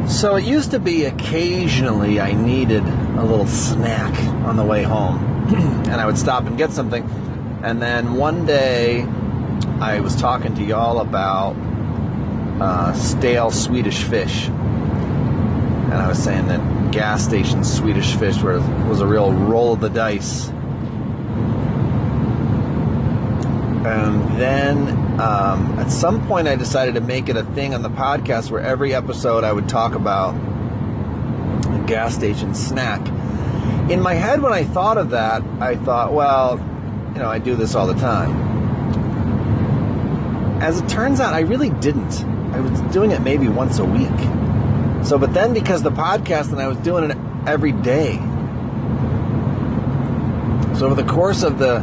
So it used to be occasionally I needed a little snack on the way home, and I would stop and get something. And then one day I was talking to y'all about stale Swedish fish, and I was saying that gas station Swedish fish was a real roll of the dice. And then at some point I decided to make it a thing on the podcast where every episode I would talk about a gas station snack. In my head, when I thought of that, I thought, well, I do this all the time. As it turns out, I really didn't. I was doing it maybe once a week. But then because the podcast, and I was doing it every day. So over the course of the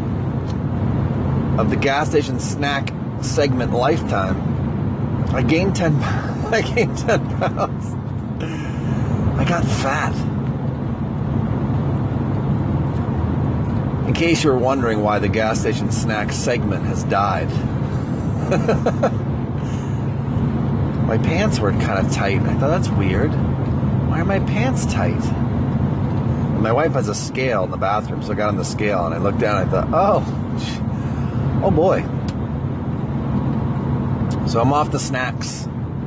gas station snack segment lifetime, I gained 10 pounds. I got fat. In case you were wondering why the gas station snack segment has died. My pants were kind of tight. I thought, that's weird. Why are my pants tight? And my wife has a scale in the bathroom, so I got on the scale and I looked down and I thought, oh boy. So I'm off the snacks.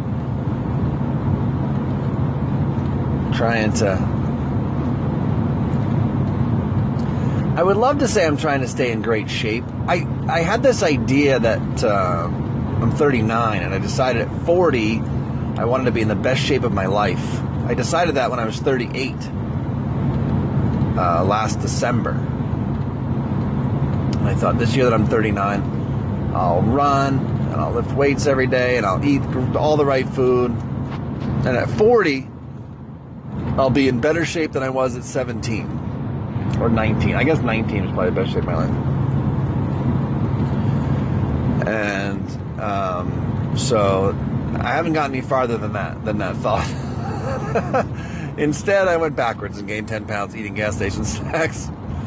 I would love to say I'm trying to stay in great shape. I had this idea that I'm 39 and I decided at 40 I wanted to be in the best shape of my life. I decided that when I was 38 last December. And I thought this year that I'm 39, I'll run and I'll lift weights every day and I'll eat all the right food. And at 40, I'll be in better shape than I was at 17 or 19. I guess 19 was probably the best shape of my life. And so I haven't gotten any farther than that thought. Instead, I went backwards and gained 10 pounds eating gas station snacks.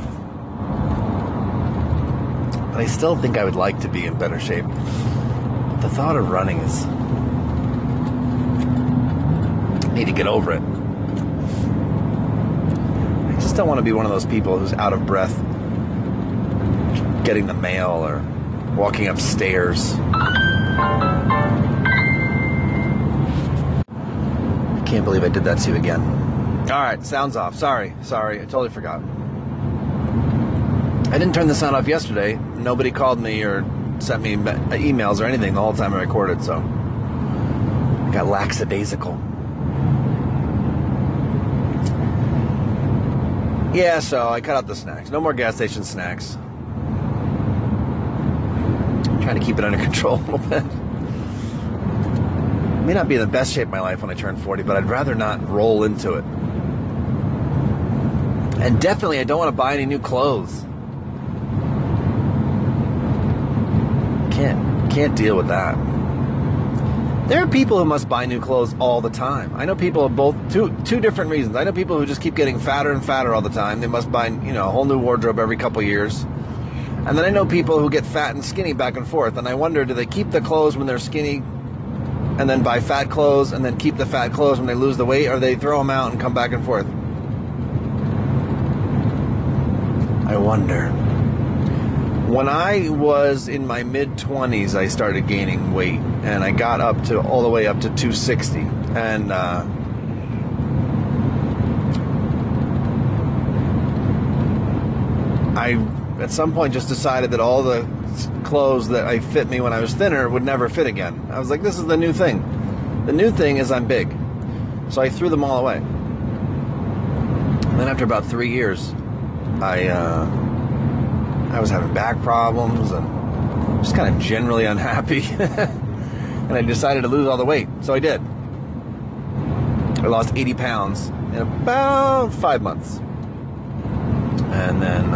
But I still think I would like to be in better shape. The thought of running is... I need to get over it. I just don't want to be one of those people who's out of breath getting the mail or walking upstairs. I can't believe I did that to you again. Alright, sound's off. Sorry, I totally forgot. I didn't turn the sound off yesterday. Nobody called me or sent me emails or anything the whole time I recorded, so I got lackadaisical. Yeah, so I cut out the snacks. No more gas station snacks. I'm trying to keep it under control a little bit. I may not be in the best shape of my life when I turn 40, but I'd rather not roll into it. And definitely I don't want to buy any new clothes. Can't deal with that. There are people who must buy new clothes all the time. I know people of both two different reasons. I know people who just keep getting fatter and fatter all the time. They must buy, a whole new wardrobe every couple years. And then I know people who get fat and skinny back and forth. And I wonder, do they keep the clothes when they're skinny and then buy fat clothes and then keep the fat clothes when they lose the weight, or they throw them out and come back and forth? I wonder. When I was in my mid-20s, I started gaining weight, and I got all the way up to 260. And I, at some point, just decided that all the clothes that fit me when I was thinner would never fit again. I was like, this is the new thing. The new thing is I'm big. So I threw them all away. And then after about 3 years, I was having back problems and just kind of generally unhappy. And I decided to lose all the weight. So I did. I lost 80 pounds in about 5 months. And then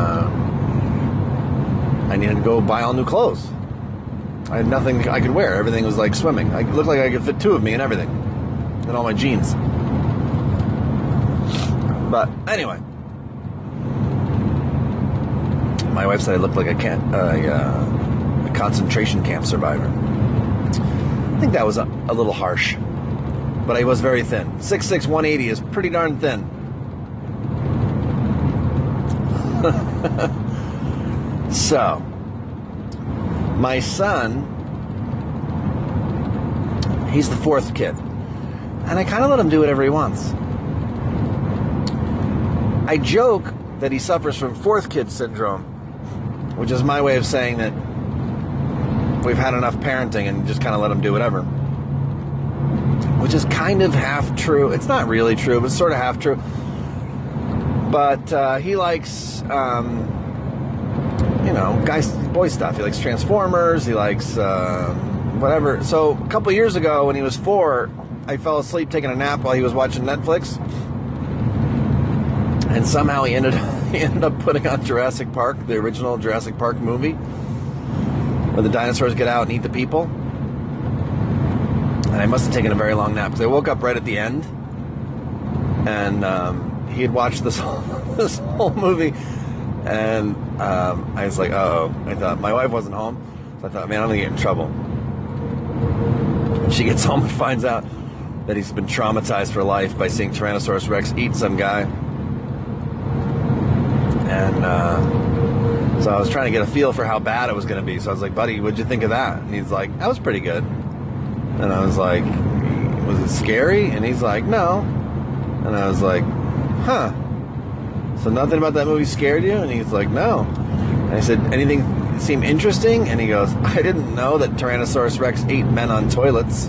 I needed to go buy all new clothes. I had nothing I could wear. Everything was like swimming. It looked like I could fit two of me and everything. And all my jeans. But anyway. My wife said I looked like a concentration camp survivor. I think that was a little harsh. but he was very thin. 6'6", 180 is pretty darn thin. So, my son, he's the fourth kid. And I kind of let him do whatever he wants. I joke that he suffers from fourth kid syndrome, which is my way of saying that we've had enough parenting and just kind of let him do whatever. Which is kind of half true. It's not really true, but it's sort of half true. But he likes, boy stuff. He likes Transformers. He likes whatever. So a couple years ago when he was 4, I fell asleep taking a nap while he was watching Netflix. And somehow he ended up putting on Jurassic Park, the original Jurassic Park movie, where the dinosaurs get out and eat the people. And I must have taken a very long nap because I woke up right at the end, and he had watched this whole movie, and I was like, uh-oh. I thought my wife wasn't home, so I thought, man, I'm gonna get in trouble. And she gets home and finds out that he's been traumatized for life by seeing Tyrannosaurus Rex eat some guy. And so I was trying to get a feel for how bad it was going to be. So I was like, buddy, what'd you think of that? And he's like, that was pretty good. And I was like, was it scary? And he's like, no. And I was like, huh. So nothing about that movie scared you? And he's like, no. And I said, anything seem interesting? And he goes, I didn't know that Tyrannosaurus Rex ate men on toilets.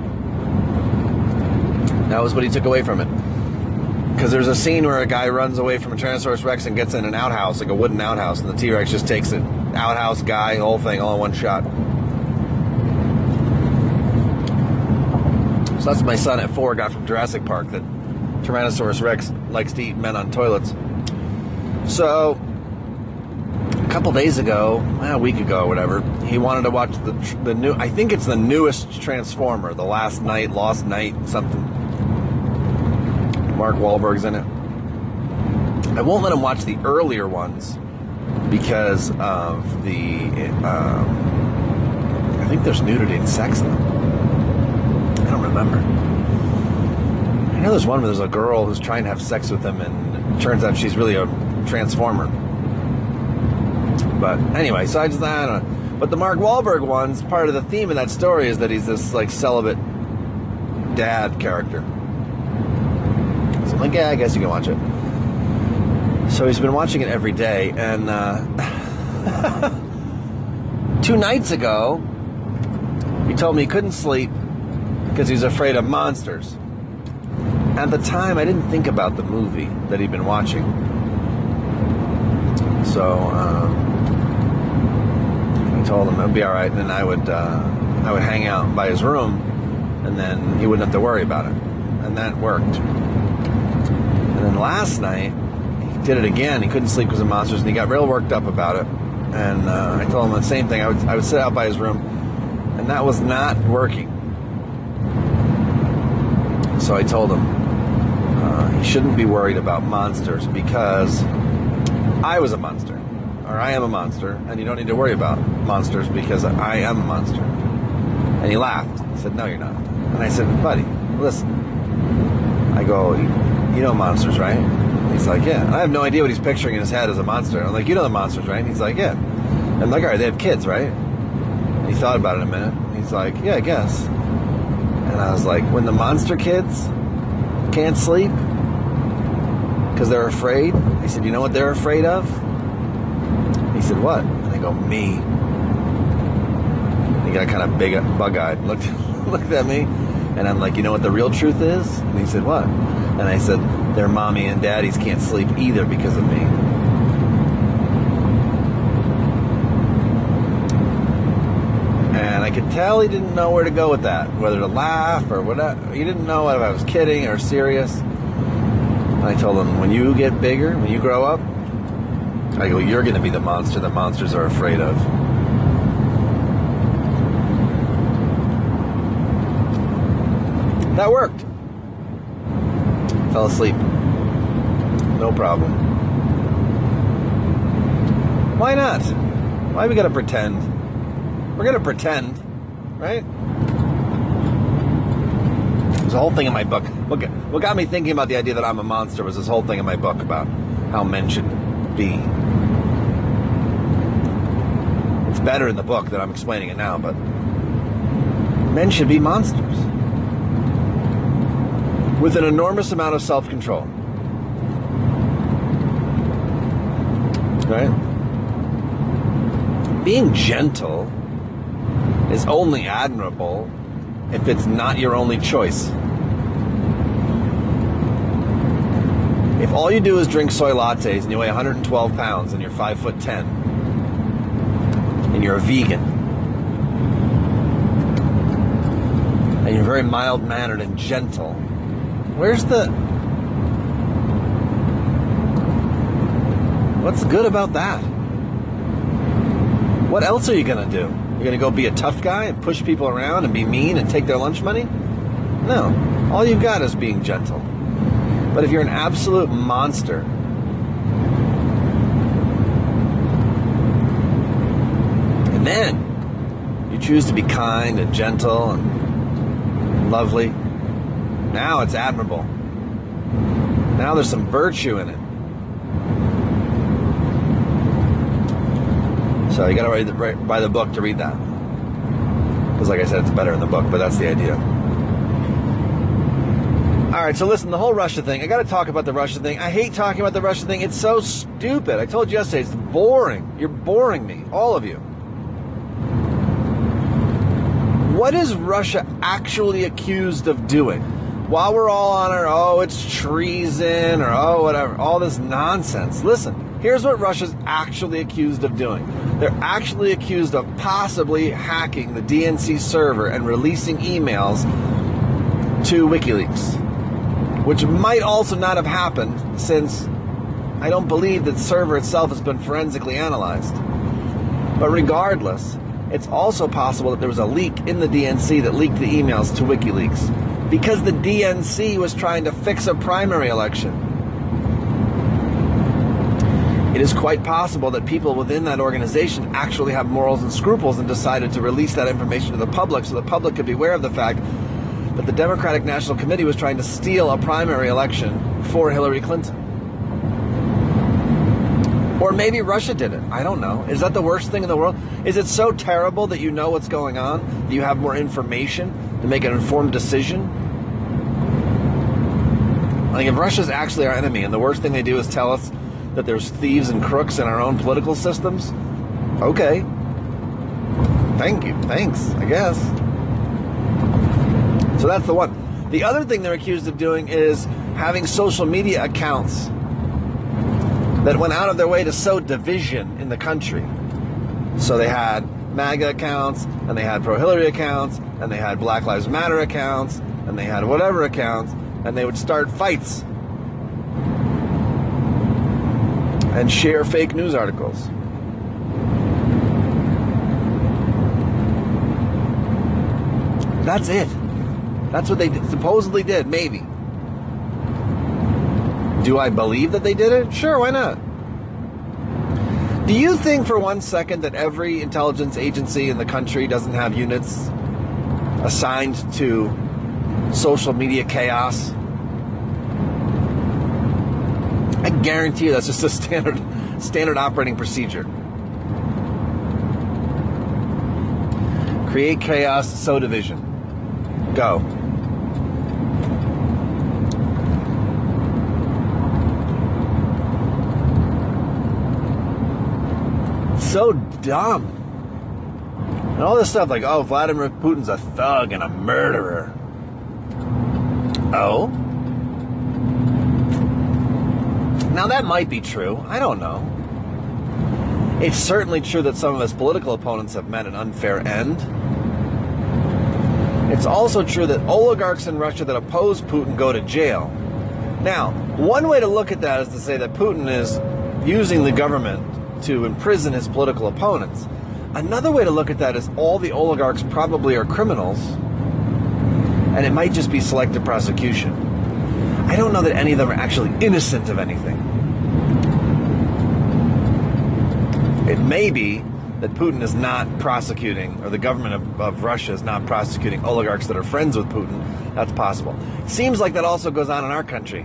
That was what he took away from it. Because there's a scene where a guy runs away from a Tyrannosaurus Rex and gets in an outhouse, like a wooden outhouse, and the T-Rex just takes it. Outhouse, guy, the whole thing, all in one shot. So that's what my son at 4 got from Jurassic Park, that Tyrannosaurus Rex likes to eat men on toilets. So, a couple days ago, a week ago or whatever, he wanted to watch the new, I think it's the newest Transformer, the Lost Night, something. Mark Wahlberg's in it. I won't let him watch the earlier ones because of the, I think there's nudity and sex in them. I don't remember. I know there's one where there's a girl who's trying to have sex with him and it turns out she's really a Transformer. But anyway, so I don't know. But the Mark Wahlberg one's, part of the theme of that story is that he's this like celibate dad character. So I'm like, yeah, I guess you can watch it. So he's been watching it every day, and 2 nights ago, he told me he couldn't sleep because he was afraid of monsters. At the time, I didn't think about the movie that he'd been watching. So I told him it would be all right, and then I would hang out by his room, and then he wouldn't have to worry about it, and that worked. And then last night, he did it again. He couldn't sleep because of monsters, and he got real worked up about it. And I told him the same thing. I would sit out by his room, and that was not working. So I told him he shouldn't be worried about monsters because I was a monster, or I am a monster, and you don't need to worry about monsters because I am a monster. And he laughed. He said, no, you're not. And I said, buddy, listen. I go, you know monsters, right? And he's like, yeah. And I have no idea what he's picturing in his head as a monster. I'm like, you know the monsters, right? And he's like, yeah. And I'm like, all right, they have kids, right? And he thought about it a minute. He's like, yeah, I guess. And I was like, when the monster kids can't sleep because they're afraid, he said, you know what they're afraid of? He said, what? And I go, me. He got kind of bug-eyed, looked at me. And I'm like, you know what the real truth is? And he said, what? And I said, their mommy and daddies can't sleep either because of me. And I could tell he didn't know where to go with that, whether to laugh or whatever. He didn't know if I was kidding or serious. And I told him, when you get bigger, when you grow up, I go, you're going to be the monster that monsters are afraid of. That worked. Fell asleep. No problem. Why not? Why we gotta pretend? We're gonna pretend, right? There's a whole thing in my book. What got me thinking about the idea that I'm a monster was this whole thing in my book about how men should be. It's better in the book than I'm explaining it now, but men should be monsters with an enormous amount of self-control. Right? Being gentle is only admirable if it's not your only choice. If all you do is drink soy lattes and you weigh 112 pounds and you're 5'10" and you're a vegan and you're very mild-mannered and gentle, what's good about that? What else are you going to do? You're going to go be a tough guy and push people around and be mean and take their lunch money? No. All you've got is being gentle. But if you're an absolute monster, and then you choose to be kind and gentle and lovely, now it's admirable. Now there's some virtue in it. So you got to buy the book to read that. Because like I said, it's better in the book, but that's the idea. All right, so listen, the whole Russia thing. I got to talk about the Russia thing. I hate talking about the Russia thing. It's so stupid. I told you yesterday, it's boring. You're boring me, all of you. What is Russia actually accused of doing? While we're all on our, it's treason, or whatever, all this nonsense. Listen, here's what Russia's actually accused of doing. They're actually accused of possibly hacking the DNC server and releasing emails to WikiLeaks, which might also not have happened since I don't believe that server itself has been forensically analyzed. But regardless, it's also possible that there was a leak in the DNC that leaked the emails to WikiLeaks because the DNC was trying to fix a primary election. It is quite possible that people within that organization actually have morals and scruples and decided to release that information to the public so the public could be aware of the fact that the Democratic National Committee was trying to steal a primary election for Hillary Clinton. Or maybe Russia did it. I don't know. Is that the worst thing in the world? Is it so terrible that you know what's going on, that you have more information to make an informed decision? Like, if Russia's actually our enemy and the worst thing they do is tell us that there's thieves and crooks in our own political systems, okay. Thank you. Thanks, I guess. So that's the one. The other thing they're accused of doing is having social media accounts that went out of their way to sow division in the country. So they had MAGA accounts, and they had pro-Hillary accounts, and they had Black Lives Matter accounts, and they had whatever accounts, and they would start fights and share fake news articles. That's it. That's what they supposedly did, maybe. Do I believe that they did it? Sure, why not? Do you think for 1 second that every intelligence agency in the country doesn't have units assigned to social media chaos? I guarantee you that's just a standard operating procedure. Create chaos, sow division. Go. So dumb. And all this stuff like, oh, Vladimir Putin's a thug and a murderer. Oh? Now that might be true. I don't know. It's certainly true that some of his political opponents have met an unfair end. It's also true that oligarchs in Russia that oppose Putin go to jail. Now, one way to look at that is to say that Putin is using the government to imprison his political opponents. Another way to look at that is all the oligarchs probably are criminals, and it might just be selective prosecution. I don't know that any of them are actually innocent of anything. It may be that Putin is not prosecuting, or the government of Russia is not prosecuting oligarchs that are friends with Putin. That's possible. Seems like that also goes on in our country.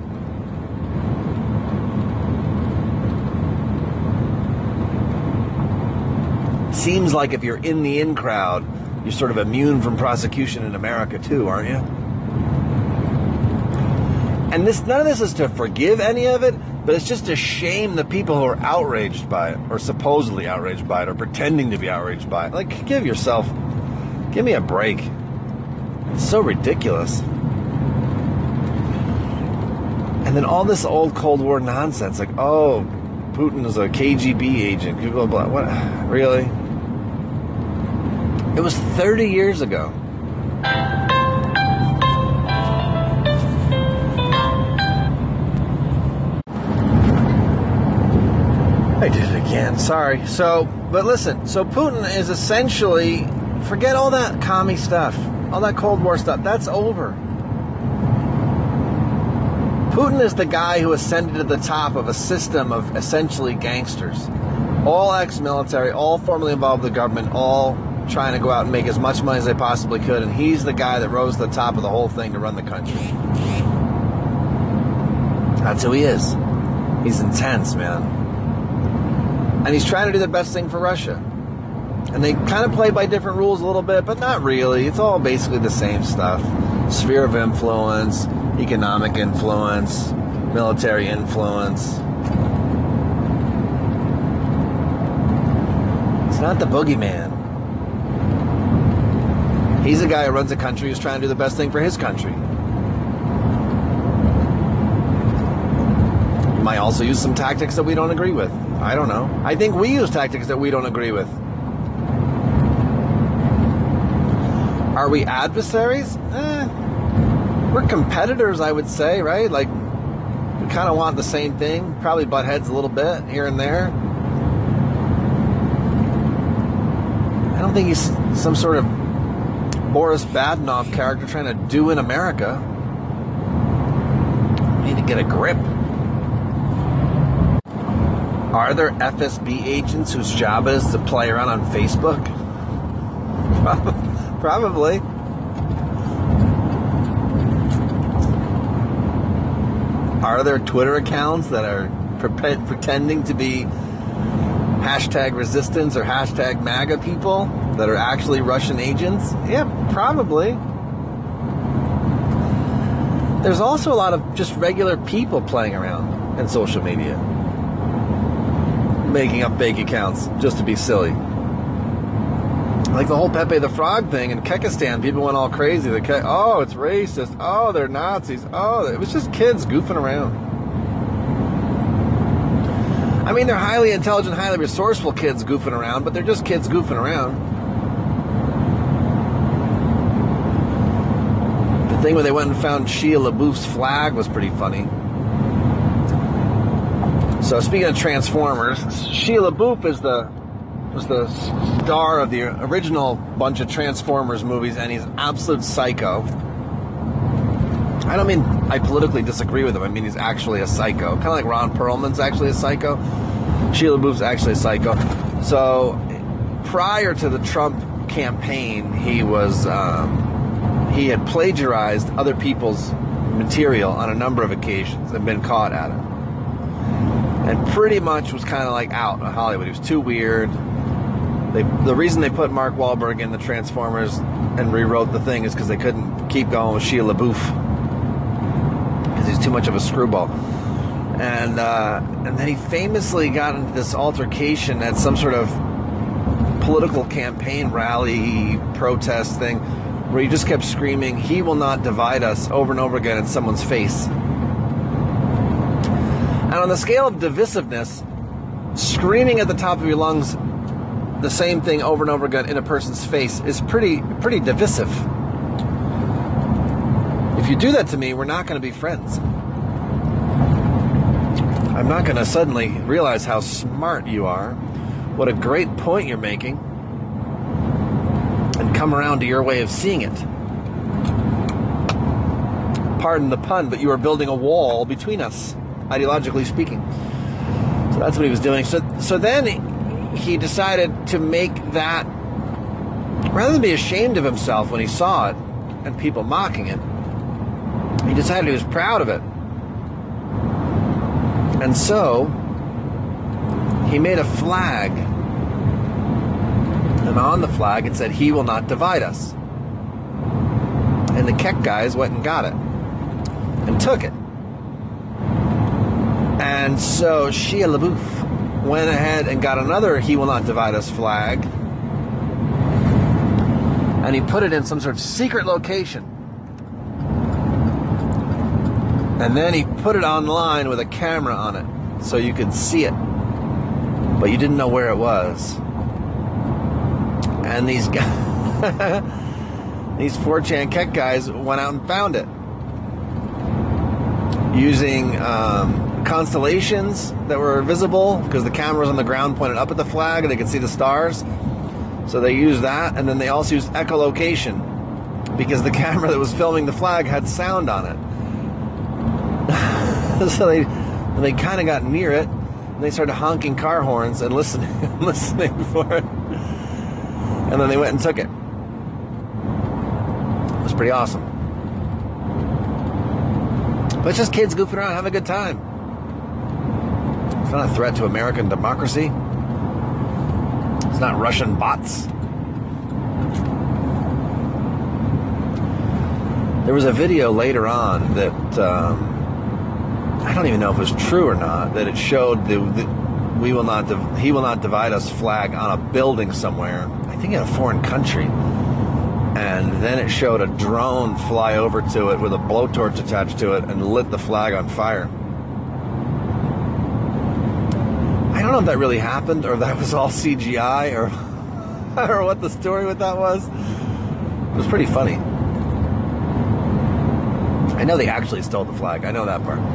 Seems like if you're in the in crowd, you're sort of immune from prosecution in America too, aren't you? And none of this is to forgive any of it, but it's just to shame the people who are outraged by it, or supposedly outraged by it, or pretending to be outraged by it. Like, give me a break. It's so ridiculous. And then all this old Cold War nonsense, like, oh, Putin is a KGB agent. Blah, blah, what? Really? It was 30 years ago. I did it again. Sorry. But listen. So Putin is essentially, forget all that commie stuff, all that Cold War stuff. That's over. Putin is the guy who ascended to the top of a system of essentially gangsters, all ex-military, all formerly involved with the government, all trying to go out and make as much money as they possibly could. And he's the guy that rose to the top of the whole thing to run the country. That's who he is. He's intense, man. And he's trying to do the best thing for Russia. And they kind of play by different rules a little bit, but not really. It's all basically the same stuff. Sphere of influence, economic influence, military influence. It's not the boogeyman. He's a guy who runs a country who's trying to do the best thing for his country. He might also use some tactics that we don't agree with. I don't know. I think we use tactics that we don't agree with. Are we adversaries? We're competitors, I would say, right? Like, we kind of want the same thing. Probably butt heads a little bit here and there. I don't think he's some sort of Boris Badenov character trying to do in America. We need to get a grip. Are there FSB agents whose job it is to play around on Facebook? Probably. Are there Twitter accounts that are pretending to be hashtag resistance or hashtag MAGA people that are actually Russian agents? Yeah, probably. There's also a lot of just regular people playing around in social media, making up fake accounts just to be silly. Like the whole Pepe the Frog thing in Kyrgyzstan, people went all crazy. Oh, it's racist. Oh, they're Nazis. Oh, it was just kids goofing around. I mean, they're highly intelligent, highly resourceful kids goofing around, but they're just kids goofing around. The thing where they went and found Shia LaBeouf's flag was pretty funny. So speaking of Transformers, Shia LaBeouf was the star of the original bunch of Transformers movies, and he's an absolute psycho. I don't mean I politically disagree with him. I mean he's actually a psycho. Kind of like Ron Perlman's actually a psycho. Shia LaBeouf's actually a psycho. So prior to the Trump campaign, he had plagiarized other people's material on a number of occasions and been caught at it. And pretty much was kind of like out in Hollywood. He was too weird. The reason they put Mark Wahlberg in the Transformers and rewrote the thing is because they couldn't keep going with Shia LaBeouf because he's too much of a screwball. And then he famously got into this altercation at some sort of political campaign rally protest thing where he just kept screaming, "He will not divide us," over and over again in someone's face. And on the scale of divisiveness, screaming at the top of your lungs the same thing over and over again in a person's face is pretty divisive. If you do that to me, we're not going to be friends. I'm not going to suddenly realize how smart you are, what a great point you're making, and come around to your way of seeing it. Pardon the pun, but you are building a wall between us, ideologically speaking. So that's what he was doing. So then he decided to make that, rather than be ashamed of himself when he saw it and people mocking it, he decided he was proud of it. And so he made a flag, and on the flag it said, "He will not divide us." And the Keck guys went and got it and took it. And so Shia LaBeouf went ahead and got another "He will not divide us" flag, and he put it in some sort of secret location. And then he put it online with a camera on it so you could see it, but you didn't know where it was. And these guys, these 4chan Keck guys went out and found it using constellations that were visible because the camera was on the ground pointed up at the flag and they could see the stars. So they used that, and then they also used echolocation because the camera that was filming the flag had sound on it. So they kind of got near it, and they started honking car horns and listening for it. And then they went and took it. It was pretty awesome. But it's just kids goofing around, having a good time. It's not a threat to American democracy. It's not Russian bots. There was a video later on that I don't even know if it was true or not, that it showed the "He will not divide us" flag on a building somewhere, I think in a foreign country. And then it showed a drone fly over to it with a blowtorch attached to it and lit the flag on fire. I don't know if that really happened or if that was all CGI or what the story with that was. It was pretty funny. I know they actually stole the flag. I know that part.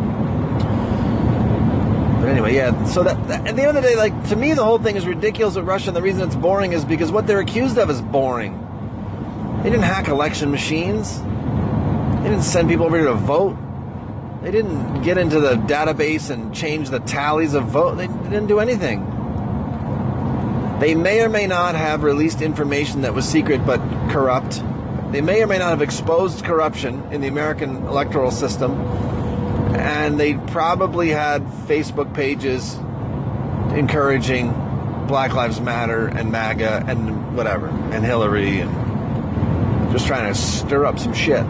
But anyway, yeah, so that at the end of the day, like, to me, the whole thing is ridiculous with Russia, and the reason it's boring is because what they're accused of is boring. They didn't hack election machines. They didn't send people over here to vote. They didn't get into the database and change the tallies of vote. They didn't do anything. They may or may not have released information that was secret but corrupt. They may or may not have exposed corruption in the American electoral system. And they probably had Facebook pages encouraging Black Lives Matter and MAGA and whatever, and Hillary, and just trying to stir up some shit.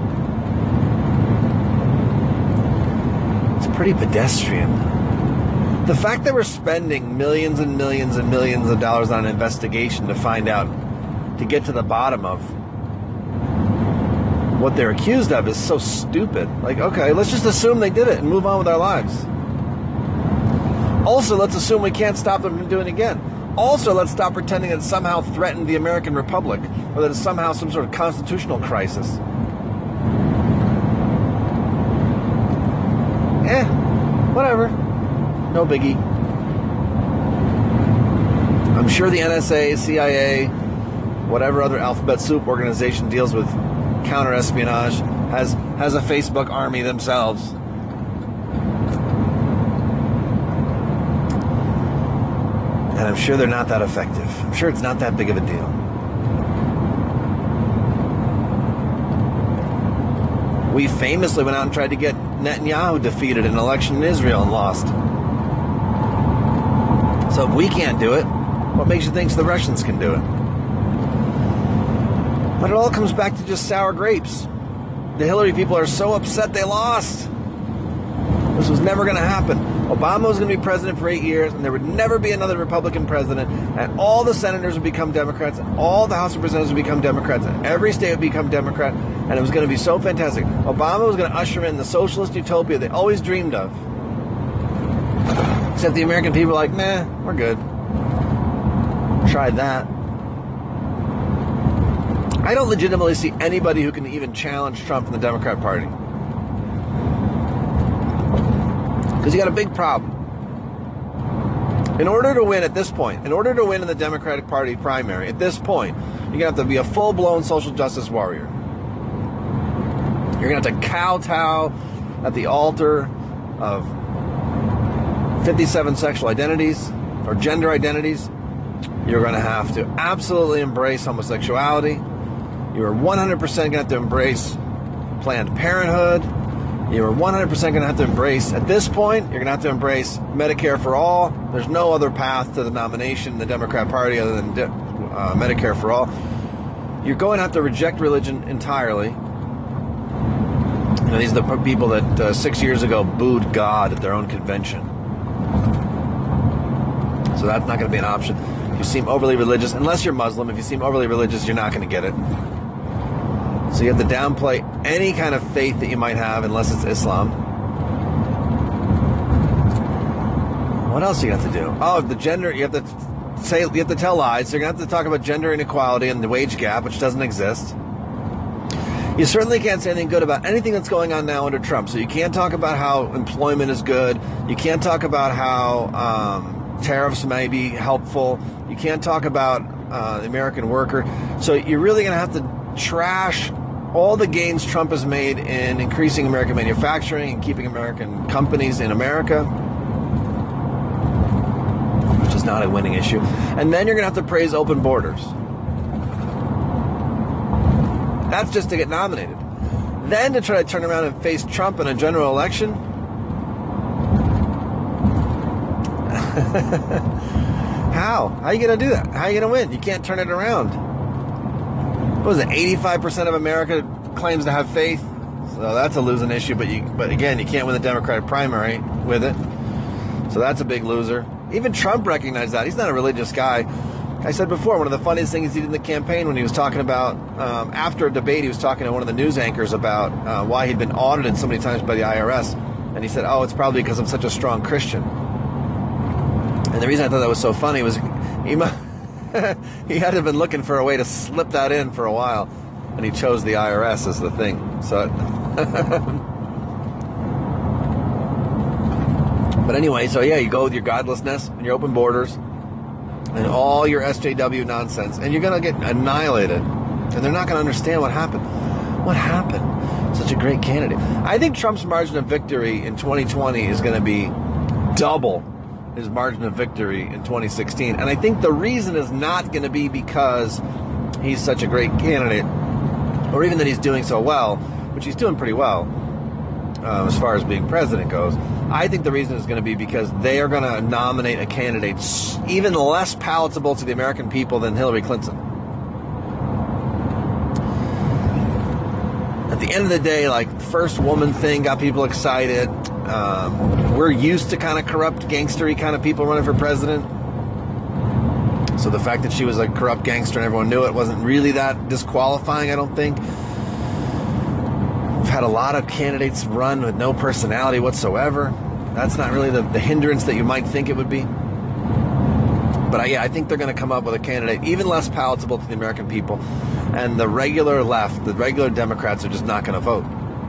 It's pretty pedestrian. The fact that we're spending millions and millions and millions of dollars on an investigation to find out, to get to the bottom of what they're accused of is so stupid. Like, okay, let's just assume they did it and move on with our lives. Also, let's assume we can't stop them from doing it again. Also, let's stop pretending that it somehow threatened the American Republic or that it's somehow some sort of constitutional crisis. Whatever. No biggie. I'm sure the NSA, CIA, whatever other alphabet soup organization deals with counter-espionage has a Facebook army themselves. And I'm sure they're not that effective. I'm sure it's not that big of a deal. We famously went out and tried to get Netanyahu defeated in an election in Israel and lost. So if we can't do it, what makes you think the Russians can do it? But it all comes back to just sour grapes. The Hillary people are so upset they lost. This was never going to happen. Obama was going to be president for 8 years, and there would never be another Republican president, and all the senators would become Democrats, and all the House of Representatives would become Democrats, and every state would become Democrat, and it was going to be so fantastic. Obama was going to usher in the socialist utopia they always dreamed of. Except the American people were like, nah, we're good. Tried that. I don't legitimately see anybody who can even challenge Trump in the Democrat Party. Because you got a big problem. In order to win at this point, in order to win in the Democratic Party primary, at this point, you're going to have to be a full-blown social justice warrior. You're going to have to kowtow at the altar of 57 sexual identities or gender identities. You're going to have to absolutely embrace homosexuality. You are 100% going to have to embrace Planned Parenthood. You are 100% going to have to embrace, at this point, you're going to have to embrace Medicare for all. There's no other path to the nomination in the Democrat Party other than Medicare for all. You're going to have to reject religion entirely. You know, these are the people that 6 years ago booed God at their own convention. So that's not going to be an option. If you seem overly religious, unless you're Muslim, if you seem overly religious, you're not going to get it. So you have to downplay any kind of faith that you might have, unless it's Islam. What else do you have to do? Oh, the gender, you have to tell lies. So you're going to have to talk about gender inequality and the wage gap, which doesn't exist. You certainly can't say anything good about anything that's going on now under Trump. So you can't talk about how employment is good. You can't talk about how tariffs may be helpful. You can't talk about the American worker. So you're really going to have to trash all the gains Trump has made in increasing American manufacturing and keeping American companies in America, which is not a winning issue. And then you're going to have to praise open borders. That's just to get nominated. Then to try to turn around and face Trump in a general election? How? How are you going to do that? How are you going to win? You can't turn it around. What was it? 85% of America claims to have faith. So that's a losing issue. But again, you can't win the Democratic primary with it. So that's a big loser. Even Trump recognized that. He's not a religious guy. I said before, one of the funniest things he did in the campaign when he was talking about, after a debate, he was talking to one of the news anchors about why he'd been audited so many times by the IRS. And he said, oh, it's probably because I'm such a strong Christian. And the reason I thought that was so funny was he had to have been looking for a way to slip that in for a while. And he chose the IRS as the thing. So, but anyway, so yeah, you go with your godlessness and your open borders and all your SJW nonsense, and you're going to get annihilated. And they're not going to understand what happened. What happened? Such a great candidate. I think Trump's margin of victory in 2020 is going to be double his margin of victory in 2016. And I think the reason is not going to be because he's such a great candidate, or even that he's doing so well, which he's doing pretty well as far as being president goes. I think the reason is going to be because they are going to nominate a candidate even less palatable to the American people than Hillary Clinton. At the end of the day, like, first woman thing got people excited. We're used to kind of corrupt, gangstery kind of people running for president. So the fact that she was a corrupt gangster and everyone knew it wasn't really that disqualifying, I don't think. We've had a lot of candidates run with no personality whatsoever. That's not really the hindrance that you might think it would be. But I think they're going to come up with a candidate even less palatable to the American people. And the regular left, the regular Democrats are just not going to vote.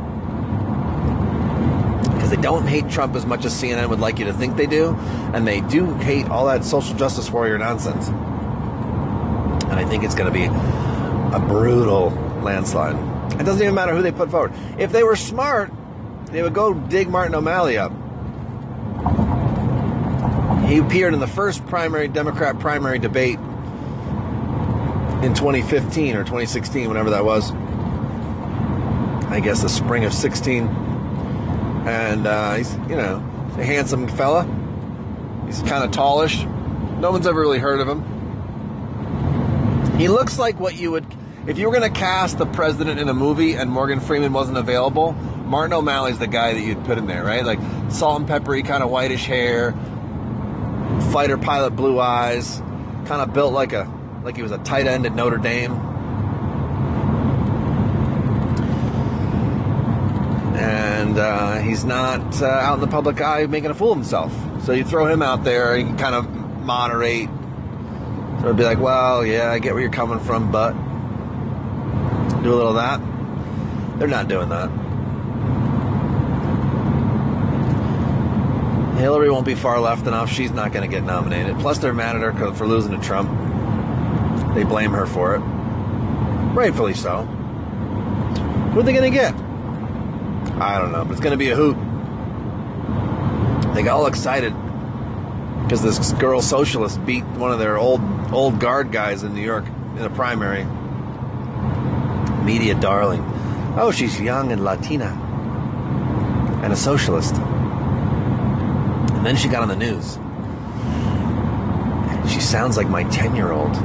Because they don't hate Trump as much as CNN would like you to think they do. And they do hate all that social justice warrior nonsense. And I think it's going to be a brutal landslide. It doesn't even matter who they put forward. If they were smart, they would go dig Martin O'Malley up. He appeared in the first Democrat primary debate in 2015 or 2016, whenever that was. I guess the spring of 16. And he's, a handsome fella. He's kind of tallish. No one's ever really heard of him. He looks like what you would... If you were going to cast the president in a movie and Morgan Freeman wasn't available, Martin O'Malley's the guy that you'd put in there, right? Like salt and peppery, kind of whitish hair, fighter pilot blue eyes, kind of built like he was a tight end at Notre Dame. And he's not out in the public eye making a fool of himself. So you throw him out there, he can kind of moderate. So it'd be like, well, yeah, I get where you're coming from, but do a little of that. They're not doing that. Hillary won't be far left enough. She's not going to get nominated. Plus, they're mad at her for losing to Trump. They blame her for it. Rightfully so. Who are they going to get? I don't know, but it's going to be a hoot. They got all excited because this girl socialist beat one of their old guard guys in New York in a primary. Media darling. Oh, she's young and Latina and a socialist. And then she got on the news. She sounds like my 10-year-old.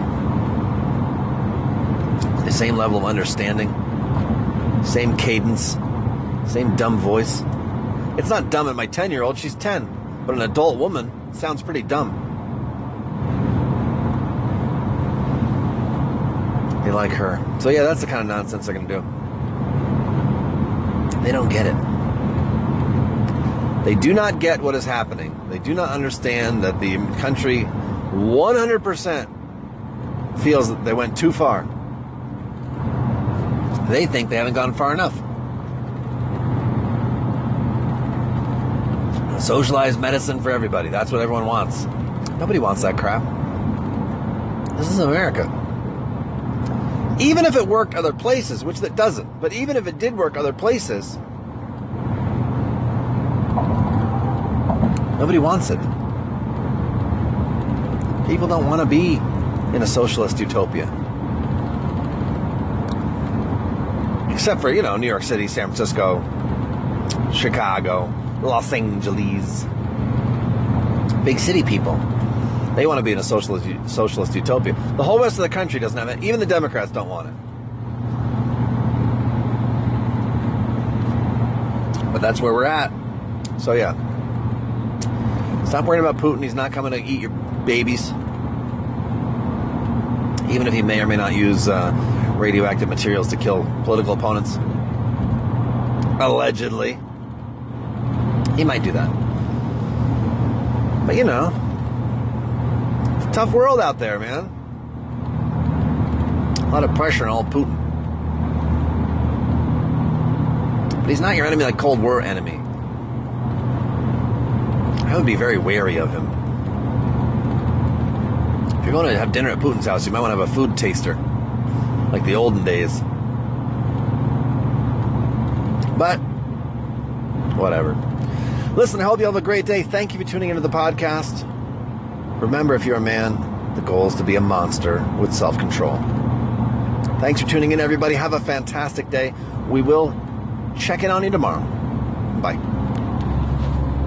The same level of understanding, same cadence, same dumb voice. It's not dumb at my 10-year-old, she's 10. But an adult woman sounds pretty dumb. They like her. So yeah, that's the kind of nonsense they're going to do. They don't get it. They do not get what is happening. They do not understand that the country 100% feels that they went too far. They think they haven't gone far enough. Socialized medicine for everybody. That's what everyone wants. Nobody wants that crap. This is America. Even if it worked other places, which it doesn't, but even if it did work other places, nobody wants it. People don't want to be in a socialist utopia. Except for, New York City, San Francisco, Chicago, Los Angeles. Big city people. They want to be in a socialist utopia. The whole rest of the country doesn't have it. Even the Democrats don't want it. But that's where we're at. So yeah. Stop worrying about Putin. He's not coming to eat your babies. Even if he may or may not use radioactive materials to kill political opponents. Allegedly. He might do that. But it's a tough world out there, man. A lot of pressure on old Putin. But he's not your enemy like Cold War enemy. I would be very wary of him. If you're going to have dinner at Putin's house, you might want to have a food taster. Like the olden days. But, whatever. Listen, I hope you have a great day. Thank you for tuning into the podcast. Remember, if you're a man, the goal is to be a monster with self-control. Thanks for tuning in, everybody. Have a fantastic day. We will check in on you tomorrow. Bye.